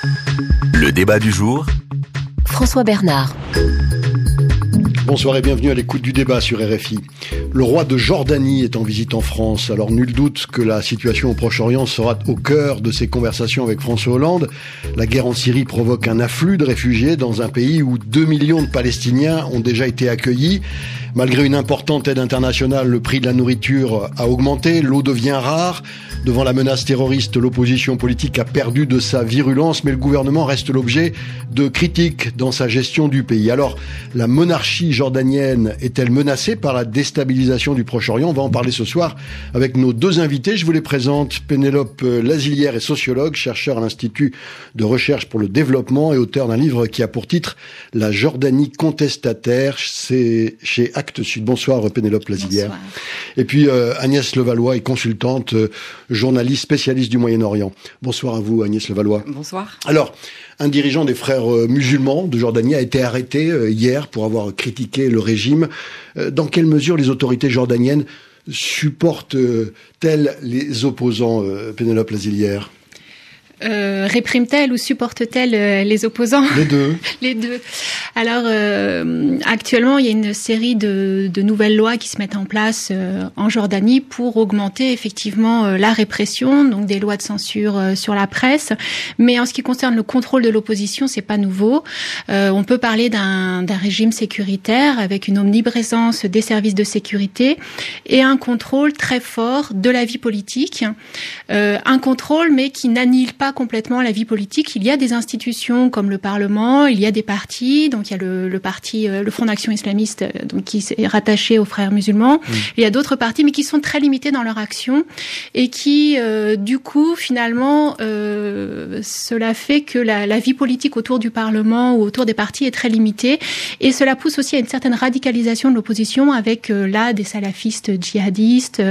Le débat du jour. François Bernard. Bonsoir et bienvenue à l'écoute du débat sur RFI. Le roi de Jordanie est en visite en France. Alors nul doute que la situation au Proche-Orient sera au cœur de ses conversations avec François Hollande. La guerre en Syrie provoque un afflux de réfugiés dans un pays où 2 millions de Palestiniens ont déjà été accueillis. Malgré une importante aide internationale, le prix de la nourriture a augmenté, l'eau devient rare. Devant la menace terroriste, l'opposition politique a perdu de sa virulence, mais le gouvernement reste l'objet de critiques dans sa gestion du pays. Alors, la monarchie jordanienne est-elle menacée par la déstabilisation du Proche-Orient ? On va en parler ce soir avec nos deux invités. Je vous les présente. Pénélope Lazilière est sociologue, chercheur à l'Institut de recherche pour le développement et auteur d'un livre qui a pour titre « La Jordanie contestataire ». C'est chez Actes Sud. Bonsoir Pénélope Lazilière. Bonsoir. Et puis Agnès Levallois est consultante, journaliste spécialiste du Moyen-Orient. Bonsoir à vous Agnès Levallois. Bonsoir. Alors, un dirigeant des frères musulmans de Jordanie a été arrêté hier pour avoir critiqué le régime. Dans quelle mesure les autorités jordaniennes supportent-elles les opposants, Pénélope Lazilière ? Réprime-t-elle ou supporte-t-elle les opposants ? Les deux. Les deux. Alors, actuellement, il y a une série de nouvelles lois qui se mettent en place en Jordanie pour augmenter effectivement la répression, donc des lois de censure sur la presse. Mais en ce qui concerne le contrôle de l'opposition, c'est pas nouveau. On peut parler d'un régime sécuritaire avec une omniprésence des services de sécurité et un contrôle très fort de la vie politique. Un contrôle, mais qui n'annihile pas complètement la vie politique. Il y a des institutions comme le Parlement, il y a des partis, donc il y a le parti, le Front d'Action Islamiste, donc qui est rattaché aux frères musulmans. Il y a d'autres partis, mais qui sont très limités dans leur action et qui, du coup, finalement, cela fait que la vie politique autour du Parlement ou autour des partis est très limitée et cela pousse aussi à une certaine radicalisation de l'opposition avec là des salafistes djihadistes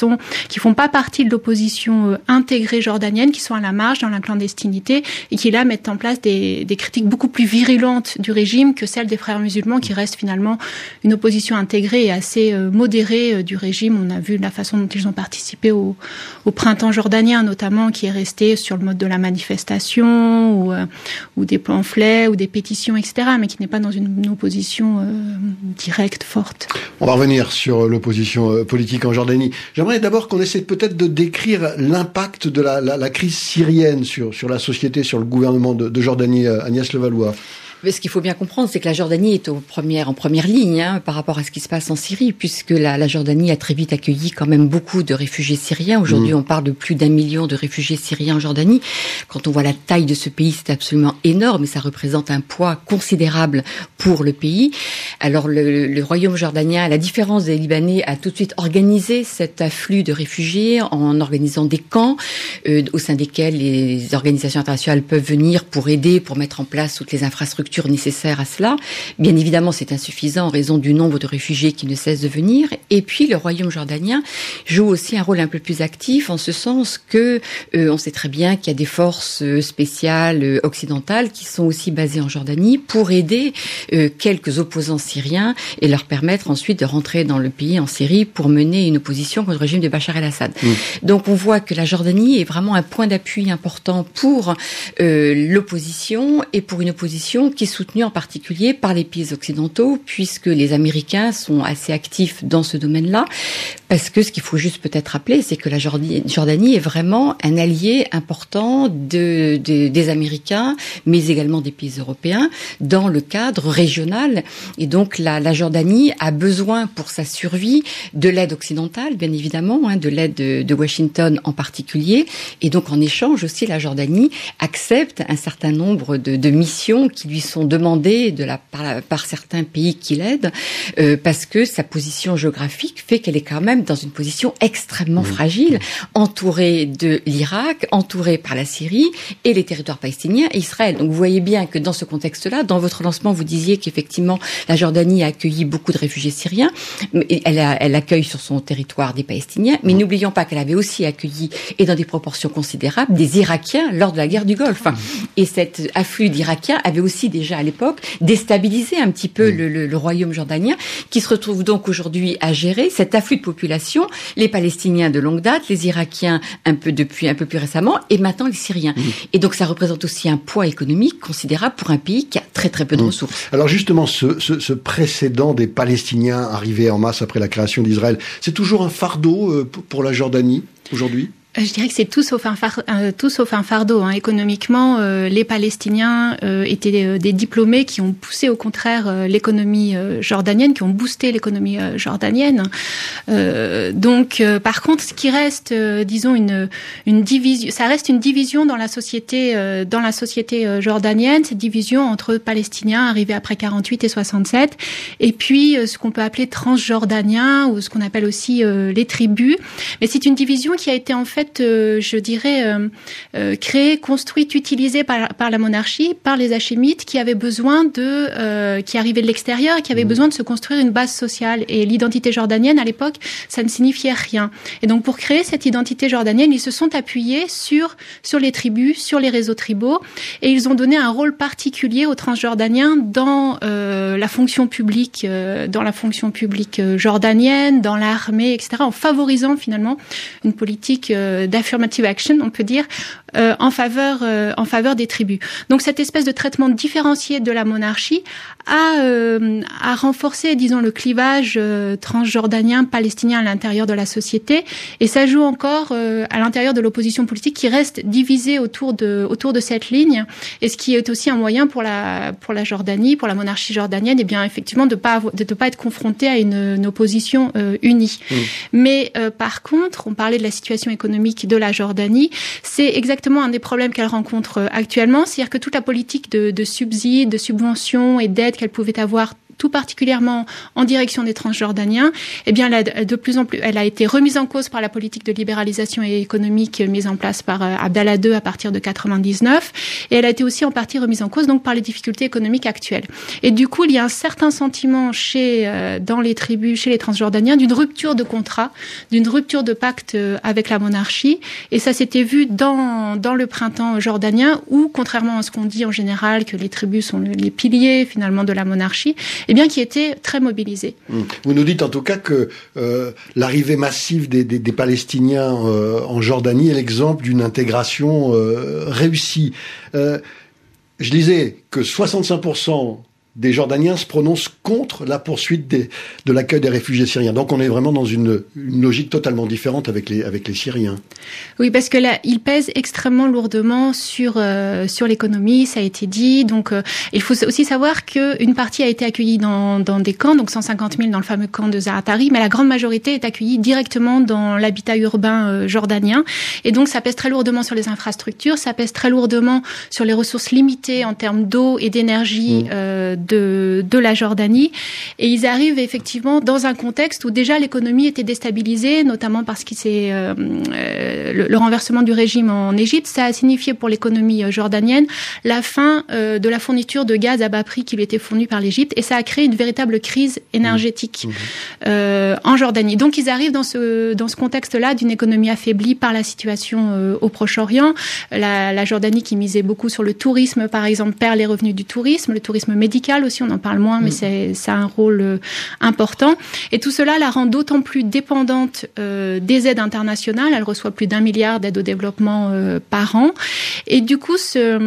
qui font pas partie de l'opposition intégrée jordanienne, qui sont à la marge dans la clandestinité et qui là mettent en place des critiques beaucoup plus virulentes du régime que celles des frères musulmans qui restent finalement une opposition intégrée et assez modérée du régime. On a vu la façon dont ils ont participé au printemps jordanien notamment, qui est resté sur le mode de la manifestation ou des pamphlets ou des pétitions, etc., mais qui n'est pas dans une opposition directe, forte. On va revenir sur l'opposition politique en Jordanie. J'aimerais d'abord qu'on essaie peut-être de décrire l'impact de la crise syrienne sur la société, sur le gouvernement de Jordanie. Agnès Levallois. Mais ce qu'il faut bien comprendre, c'est que la Jordanie est en première ligne par rapport à ce qui se passe en Syrie, puisque la Jordanie a très vite accueilli quand même beaucoup de réfugiés syriens. Aujourd'hui, on parle de plus d'1 million de réfugiés syriens en Jordanie. Quand on voit la taille de ce pays, c'est absolument énorme et ça représente un poids considérable pour le pays. Alors le royaume jordanien, à la différence des Libanais, a tout de suite organisé cet afflux de réfugiés en organisant des camps au sein desquels les organisations internationales peuvent venir pour aider, pour mettre en place toutes les infrastructures nécessaires à cela. Bien évidemment, c'est insuffisant en raison du nombre de réfugiés qui ne cessent de venir. Et puis, le royaume jordanien joue aussi un rôle un peu plus actif en ce sens que on sait très bien qu'il y a des forces spéciales occidentales qui sont aussi basées en Jordanie pour aider quelques opposants syriens et leur permettre ensuite de rentrer dans le pays en Syrie pour mener une opposition contre le régime de Bachar el-Assad. Donc, on voit que la Jordanie est vraiment un point d'appui important pour l'opposition et pour une opposition qui est soutenue en particulier par les pays occidentaux, puisque les Américains sont assez actifs dans ce domaine-là, parce que ce qu'il faut juste peut-être rappeler, c'est que la Jordanie est vraiment un allié important des Américains, mais également des pays européens, dans le cadre régional. Et donc la Jordanie a besoin pour sa survie de l'aide occidentale, bien évidemment, de l'aide de Washington en particulier. Et donc en échange aussi, la Jordanie accepte un certain nombre de missions qui lui sont demandées par certains pays qui l'aident, parce que sa position géographique fait qu'elle est quand même dans une position extrêmement fragile, entourée de l'Irak, entourée par la Syrie et les territoires palestiniens et Israël. Donc vous voyez bien que dans ce contexte-là, dans votre lancement, vous disiez qu'effectivement la Jordanie a accueilli beaucoup de réfugiés syriens, elle accueille sur son territoire des Palestiniens, mais n'oublions pas qu'elle avait aussi accueilli, et dans des proportions considérables, des Irakiens lors de la guerre du Golfe. Et cet afflux d'Irakiens avait aussi déjà à l'époque déstabilisé un petit peu le royaume jordanien, qui se retrouve donc aujourd'hui à gérer cet afflux de population, les Palestiniens de longue date, les Irakiens un peu plus récemment, et maintenant les Syriens. Et donc ça représente aussi un poids économique considérable pour un pays qui a très très peu de ressources. Alors justement, ce précédent des Palestiniens arrivés en masse après la création d'Israël, c'est toujours un fardeau pour la Jordanie aujourd'hui ? Je dirais que c'est tout sauf un fardeau. Hein. Économiquement, les Palestiniens étaient des diplômés qui ont poussé au contraire l'économie jordanienne, qui ont boosté l'économie jordanienne. Donc, par contre, ce qui reste, disons, une division, ça reste une division dans la société jordanienne, cette division entre Palestiniens arrivés après 48 et 67, et puis ce qu'on peut appeler transjordaniens ou ce qu'on appelle aussi les tribus. Mais c'est une division qui a été en fait je dirais, créée, construite, utilisée par la monarchie, par les hachémites, qui avaient besoin qui arrivaient de l'extérieur, qui avaient besoin de se construire une base sociale. Et l'identité jordanienne, à l'époque, ça ne signifiait rien. Et donc, pour créer cette identité jordanienne, ils se sont appuyés sur les tribus, sur les réseaux tribaux, et ils ont donné un rôle particulier aux Transjordaniens dans la fonction publique jordanienne, dans l'armée, etc., en favorisant finalement une politique d'affirmative action, on peut dire, en faveur des tribus. Donc cette espèce de traitement différencié de la monarchie a renforcé, disons, le clivage transjordanien, palestinien à l'intérieur de la société, et ça joue encore à l'intérieur de l'opposition politique qui reste divisée autour de cette ligne, et ce qui est aussi un moyen pour la Jordanie, pour la monarchie jordanienne, et bien effectivement de pas être confrontée à une opposition unie. Mais par contre, on parlait de la situation économique de la Jordanie, c'est exactement un des problèmes qu'elle rencontre actuellement, c'est-à-dire que toute la politique de subsides, de subventions et d'aides qu'elle pouvait avoir, tout particulièrement en direction des Transjordaniens, eh bien, de plus en plus, elle a été remise en cause par la politique de libéralisation économique mise en place par Abdallah II à partir de 99, et elle a été aussi en partie remise en cause donc par les difficultés économiques actuelles. Et du coup, il y a un certain sentiment dans les tribus, chez les Transjordaniens, d'une rupture de contrat, d'une rupture de pacte avec la monarchie, et ça s'était vu dans le printemps jordanien, où, contrairement à ce qu'on dit en général, que les tribus sont les piliers finalement de la monarchie, eh bien, qui était très mobilisé. Vous nous dites en tout cas que l'arrivée massive des Palestiniens en Jordanie est l'exemple d'une intégration réussie. Je disais que 65% des Jordaniens se prononcent contre la poursuite de l'accueil des réfugiés syriens. Donc on est vraiment dans une logique totalement différente avec les Syriens. Oui, parce que là, ils pèsent extrêmement lourdement sur l'économie, ça a été dit. Donc il faut aussi savoir qu'une partie a été accueillie dans des camps, donc 150 000 dans le fameux camp de Zaatari, mais la grande majorité est accueillie directement dans l'habitat urbain jordanien. Et donc ça pèse très lourdement sur les infrastructures, ça pèse très lourdement sur les ressources limitées en termes d'eau et d'énergie de la Jordanie, et ils arrivent effectivement dans un contexte où déjà l'économie était déstabilisée, notamment parce que c'est le renversement du régime en Égypte. Ça a signifié pour l'économie jordanienne la fin de la fourniture de gaz à bas prix qui lui était fournie par l'Égypte, et ça a créé une véritable crise énergétique en Jordanie. Donc ils arrivent dans ce contexte-là d'une économie affaiblie par la situation au Proche-Orient. La Jordanie, qui misait beaucoup sur le tourisme, par exemple, perd les revenus du tourisme, le tourisme médical aussi, on en parle moins, mais ça a un rôle important. Et tout cela la rend d'autant plus dépendante des aides internationales. Elle reçoit plus d'1 milliard d'aides au développement par an. Et du coup, cette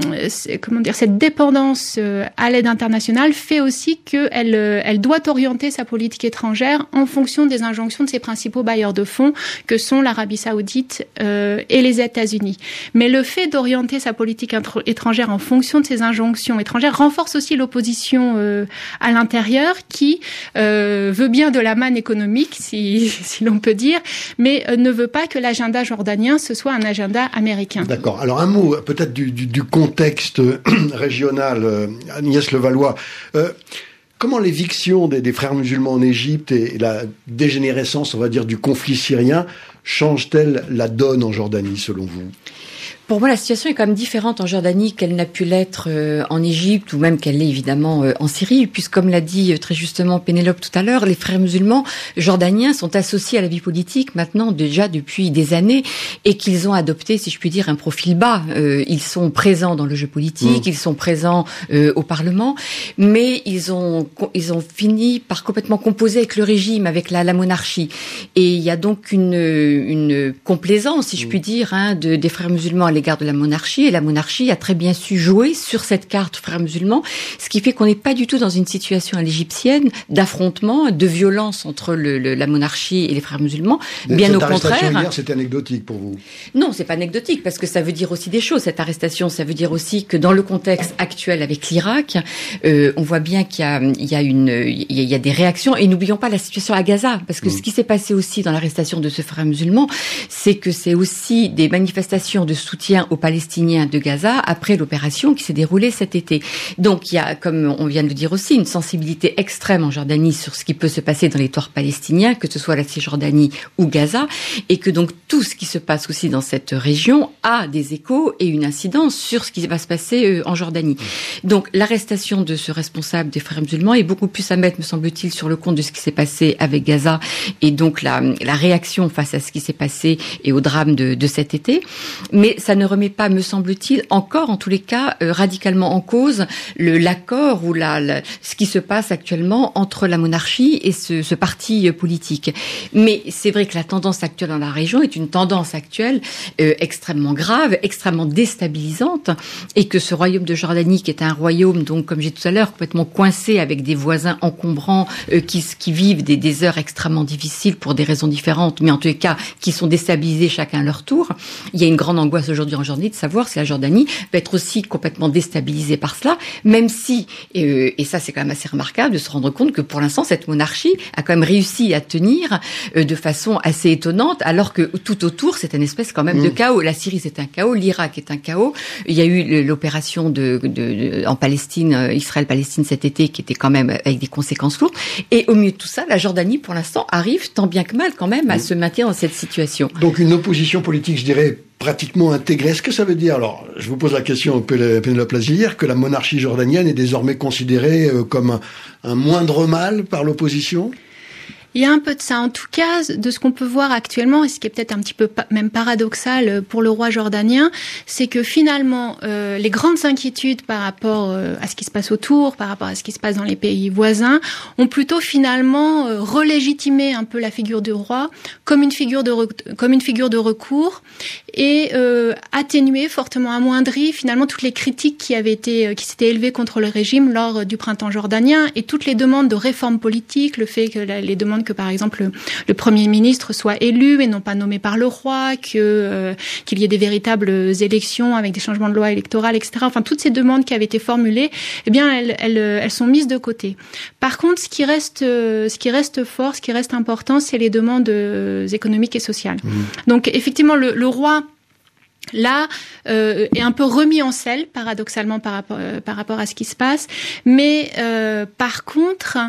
dépendance à l'aide internationale fait aussi qu'elle doit orienter sa politique étrangère en fonction des injonctions de ses principaux bailleurs de fonds, que sont l'Arabie Saoudite et les États-Unis. Mais le fait d'orienter sa politique étrangère en fonction de ces injonctions étrangères renforce aussi l'opposition à l'intérieur, qui veut bien de la manne économique, si l'on peut dire, mais ne veut pas que l'agenda jordanien ce soit un agenda américain. D'accord. Alors un mot peut-être du contexte régional, Agnès Levallois. Comment l'éviction des frères musulmans en Égypte et la dégénérescence, on va dire, du conflit syrien change-t-elle la donne en Jordanie, selon vous ? Pour moi, la situation est quand même différente en Jordanie qu'elle n'a pu l'être en Égypte ou même qu'elle l'est évidemment en Syrie, puisque comme l'a dit très justement Pénélope tout à l'heure, les frères musulmans jordaniens sont associés à la vie politique maintenant déjà depuis des années et qu'ils ont adopté, si je puis dire, un profil bas. Ils sont présents dans le jeu politique, ils sont présents au Parlement, mais ils ont fini par complètement composer avec le régime, avec la monarchie. Et il y a donc une complaisance, si je puis dire, des frères musulmans à l'égard de la monarchie, et la monarchie a très bien su jouer sur cette carte frères musulmans, ce qui fait qu'on n'est pas du tout dans une situation à l'égyptienne d'affrontement, de violence entre la monarchie et les frères musulmans, bien au contraire. Cette arrestation hier, c'était anecdotique pour vous? Non, c'est pas anecdotique, parce que ça veut dire aussi des choses, cette arrestation. Ça veut dire aussi que dans le contexte actuel avec l'Irak, on voit bien qu'il y a des réactions, et n'oublions pas la situation à Gaza, parce que ce qui s'est passé aussi dans l'arrestation de ce frère musulman, c'est que c'est aussi des manifestations de soutien aux Palestiniens de Gaza après l'opération qui s'est déroulée cet été. Donc il y a, comme on vient de le dire aussi, une sensibilité extrême en Jordanie sur ce qui peut se passer dans les territoires palestiniens, que ce soit la Cisjordanie ou Gaza, et que donc tout ce qui se passe aussi dans cette région a des échos et une incidence sur ce qui va se passer en Jordanie. Donc l'arrestation de ce responsable des frères musulmans est beaucoup plus à mettre, me semble-t-il, sur le compte de ce qui s'est passé avec Gaza, et donc la réaction face à ce qui s'est passé et au drame de cet été. Mais ça ne remet pas, me semble-t-il, encore en tous les cas radicalement en cause l'accord ou ce qui se passe actuellement entre la monarchie et ce parti politique. Mais c'est vrai que la tendance actuelle dans la région est une tendance actuelle extrêmement grave, extrêmement déstabilisante, et que ce royaume de Jordanie, qui est un royaume, donc comme j'ai dit tout à l'heure, complètement coincé avec des voisins encombrants qui vivent des heures extrêmement difficiles pour des raisons différentes, mais en tous les cas qui sont déstabilisés chacun à leur tour. Il y a une grande angoisse aujourd'hui en Jordanie de savoir si la Jordanie va être aussi complètement déstabilisée par cela, même si, et ça c'est quand même assez remarquable de se rendre compte que pour l'instant cette monarchie a quand même réussi à tenir de façon assez étonnante, alors que tout autour c'est une espèce quand même de chaos. La Syrie c'est un chaos, l'Irak est un chaos. Il y a eu l'opération en Palestine, Israël-Palestine cet été, qui était quand même avec des conséquences lourdes. Et au milieu de tout ça, la Jordanie pour l'instant arrive tant bien que mal quand même à se maintenir dans cette situation. Donc une opposition politique, je dirais, pratiquement intégrée. Est-ce que ça veut dire, alors je vous pose la question, Pénélope Lazilière, que la monarchie jordanienne est désormais considérée comme un moindre mal par l'opposition ? Il y a un peu de ça. En tout cas, de ce qu'on peut voir actuellement, et ce qui est peut-être un petit peu même paradoxal pour le roi jordanien, c'est que finalement, les grandes inquiétudes par rapport à ce qui se passe autour, par rapport à ce qui se passe dans les pays voisins, ont plutôt finalement relégitimé un peu la figure du roi comme une figure de recours, et atténué, fortement amoindri finalement toutes les critiques qui s'étaient élevées contre le régime lors du printemps jordanien, et toutes les demandes de réformes politiques, le fait que les demandes que par exemple le Premier ministre soit élu et non pas nommé par le roi, qu'il y ait des véritables élections avec des changements de loi électorale, etc. Enfin, toutes ces demandes qui avaient été formulées, eh bien, elles sont mises de côté. Par contre, ce qui reste fort, ce qui reste important, c'est les demandes économiques et sociales. Donc, effectivement, le roi là est un peu remis en selle, paradoxalement par rapport à ce qui se passe, mais par contre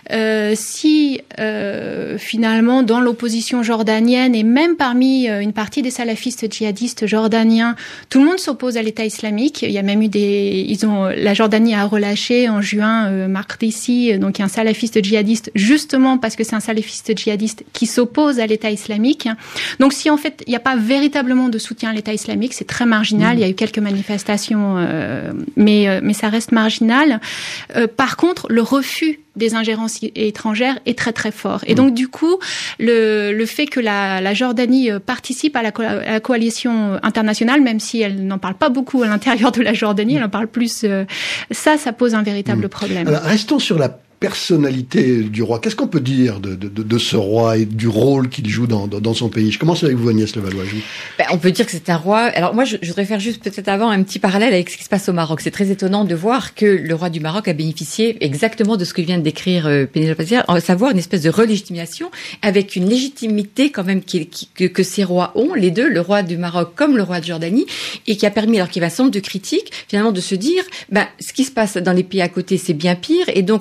si finalement dans l'opposition jordanienne et même parmi une partie des salafistes djihadistes jordaniens, tout le monde s'oppose à l'État islamique. Il y a même eu la Jordanie a relâché en juin Maqdisi, donc un salafiste djihadiste, justement parce que c'est un salafiste djihadiste qui s'oppose à l'État islamique. Donc si en fait il n'y a pas véritablement de soutien à l'État islamique, c'est très marginal. Il y a eu quelques manifestations, mais ça reste marginal. Par contre, le refus des ingérences étrangères est très très fort. Et donc du coup, le fait que la Jordanie participe à la coalition internationale, même si elle n'en parle pas beaucoup à l'intérieur de la Jordanie, elle en parle plus, ça pose un véritable problème. Alors, restons sur la personnalité du roi. Qu'est-ce qu'on peut dire de ce roi et du rôle qu'il joue dans son pays? Je commence avec vous, Agnès Levallois-Joux. On peut dire que c'est un roi. Alors moi, je voudrais faire juste peut-être avant un petit parallèle avec ce qui se passe au Maroc. C'est très étonnant de voir que le roi du Maroc a bénéficié exactement de ce que vient de décrire Pénélope Lazilière, à savoir une espèce de relégitimation avec une légitimité quand même que ces rois ont, les deux, le roi du Maroc comme le roi de Jordanie, et qui a permis, alors qu'il y avait un certain nombre de critiques, finalement de se dire, ce qui se passe dans les pays à côté, c'est bien pire, et donc les populations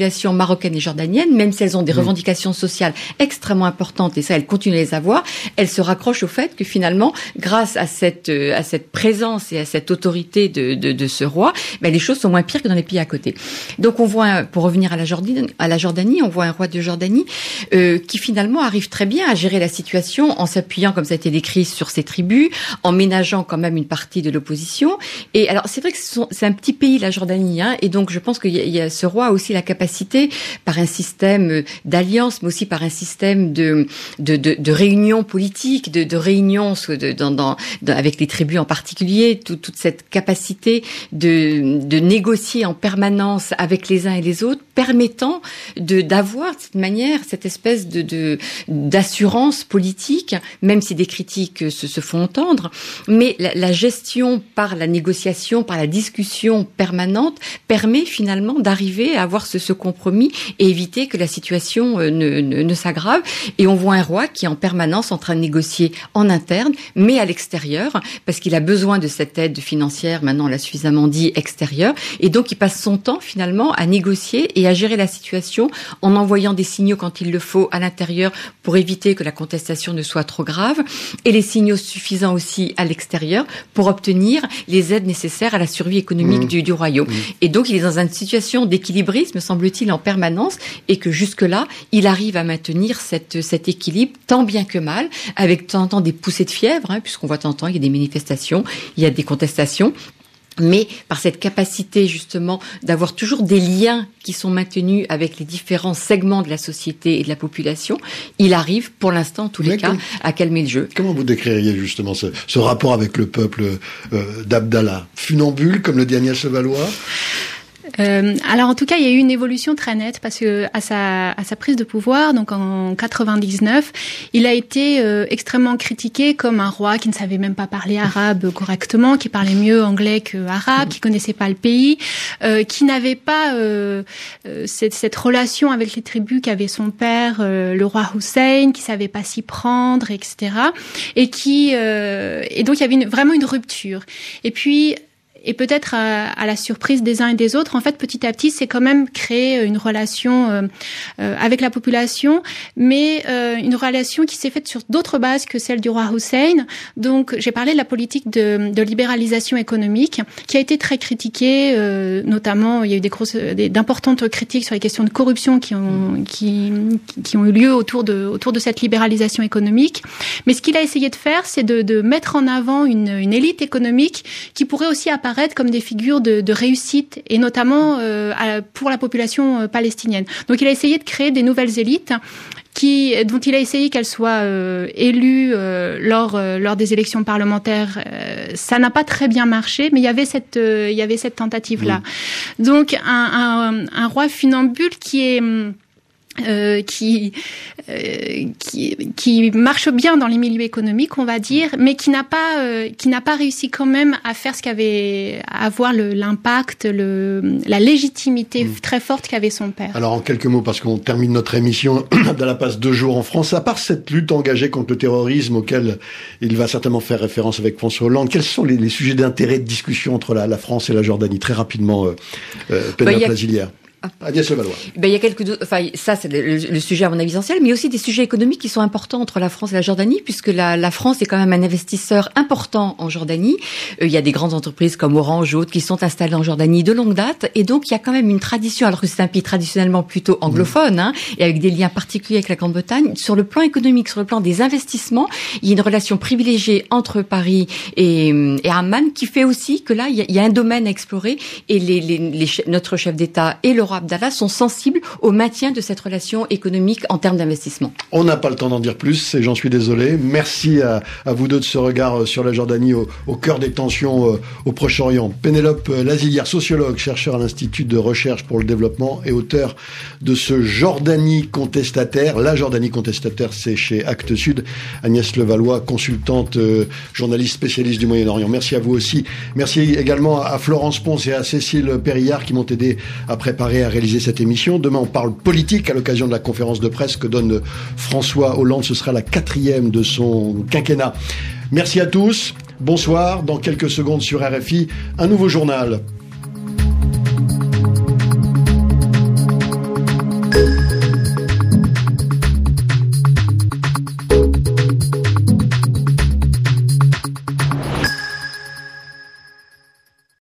populations marocaines et jordaniennes, même si elles ont des revendications sociales extrêmement importantes, et ça, elles continuent à les avoir, elles se raccrochent au fait que finalement, grâce à cette présence et à cette autorité de ce roi, les choses sont moins pires que dans les pays à côté. Donc on voit, pour revenir à la Jordanie, on voit un roi de Jordanie qui finalement arrive très bien à gérer la situation en s'appuyant, comme ça a été décrit, sur ses tribus, en ménageant quand même une partie de l'opposition. Et alors c'est vrai que c'est un petit pays, la Jordanie, et donc je pense qu'il y a ce roi a aussi la capacité, par un système d'alliance, mais aussi par un système de réunion politique, de réunion avec les tribus en particulier, toute cette capacité de négocier en permanence avec les uns et les autres, permettant d'avoir de cette manière cette espèce d'assurance politique, même si des critiques se font entendre, mais la gestion par la négociation, par la discussion permanente, permet finalement d'arriver à avoir ce compromis et éviter que la situation ne s'aggrave. Et on voit un roi qui est en permanence en train de négocier en interne, mais à l'extérieur, parce qu'il a besoin de cette aide financière, maintenant on l'a suffisamment dit, extérieure, et donc il passe son temps finalement à négocier et à gérer la situation en envoyant des signaux quand il le faut à l'intérieur pour éviter que la contestation ne soit trop grave, et les signaux suffisants aussi à l'extérieur pour obtenir les aides nécessaires à la survie économique du royaume. Et donc il est dans une situation d'équilibrisme, semble-t-il, en permanence, et que jusque-là, il arrive à maintenir cet équilibre tant bien que mal, avec de temps en temps des poussées de fièvre, puisqu'on voit de temps en temps, il y a des manifestations, il y a des contestations, mais par cette capacité justement d'avoir toujours des liens qui sont maintenus avec les différents segments de la société et de la population, il arrive pour l'instant en tous les cas à calmer le jeu. Comment vous décririez justement ce rapport avec le peuple d'Abdallah? Funambule, comme le dit Agnès Levallois? Alors en tout cas, il y a eu une évolution très nette parce que à sa prise de pouvoir, donc en 99, il a été extrêmement critiqué comme un roi qui ne savait même pas parler arabe correctement, qui parlait mieux anglais que arabe, qui connaissait pas le pays, qui n'avait pas cette relation avec les tribus qu'avait son père, le roi Hussein, qui savait pas s'y prendre, etc. Et donc il y avait vraiment une rupture. Et peut-être à la surprise des uns et des autres, en fait, petit à petit, c'est quand même créé une relation avec la population, mais une relation qui s'est faite sur d'autres bases que celle du roi Hussein. Donc, j'ai parlé de la politique de libéralisation économique, qui a été très critiquée, notamment, il y a eu d'importantes critiques sur les questions de corruption qui ont eu lieu autour de cette libéralisation économique. Mais ce qu'il a essayé de faire, c'est de mettre en avant une élite économique qui pourrait aussi apparaître comme des figures de réussite, et notamment pour la population palestinienne. Donc il a essayé de créer des nouvelles élites dont il a essayé qu'elles soient élues lors des élections parlementaires. Ça n'a pas très bien marché, mais il y avait cette tentative-là. Oui. Donc un roi funambule qui marche bien dans les milieux économiques, on va dire, mais qui n'a pas réussi quand même à faire à avoir l'impact, la légitimité très forte qu'avait son père. Alors en quelques mots, parce qu'on termine notre émission, Abdallah passe 2 jours en France. À part cette lutte engagée contre le terrorisme auquel il va certainement faire référence avec François Hollande, quels sont les sujets d'intérêt, de discussion entre la France et la Jordanie? Très rapidement, Pénélope Lazilière. Agnès Levallois. Il y a ça c'est le sujet à mon avis essentiel, mais il y a aussi des sujets économiques qui sont importants entre la France et la Jordanie, puisque la France est quand même un investisseur important en Jordanie. Il y a des grandes entreprises comme Orange, autres, qui sont installées en Jordanie de longue date, et donc il y a quand même une tradition, alors que c'est un pays traditionnellement plutôt anglophone, et avec des liens particuliers avec la Grande-Bretagne. Sur le plan économique, sur le plan des investissements, il y a une relation privilégiée entre Paris et Amman, qui fait aussi que là, il y a un domaine à explorer, et notre chef d'État et le Abdallah sont sensibles au maintien de cette relation économique en termes d'investissement. On n'a pas le temps d'en dire plus, et j'en suis désolé. Merci à vous deux de ce regard sur la Jordanie au cœur des tensions au Proche-Orient. Pénélope Lazilière, sociologue, chercheur à l'Institut de recherche pour le développement et auteur de ce Jordanie contestataire. La Jordanie contestataire, c'est chez Actes Sud. Agnès Levallois, consultante, journaliste spécialiste du Moyen-Orient. Merci à vous aussi. Merci également à Florence Ponce et à Cécile Périllard qui m'ont aidé à préparer, à réaliser cette émission. Demain, on parle politique à l'occasion de la conférence de presse que donne François Hollande. Ce sera la 4e de son quinquennat. Merci à tous. Bonsoir. Dans quelques secondes sur RFI, un nouveau journal.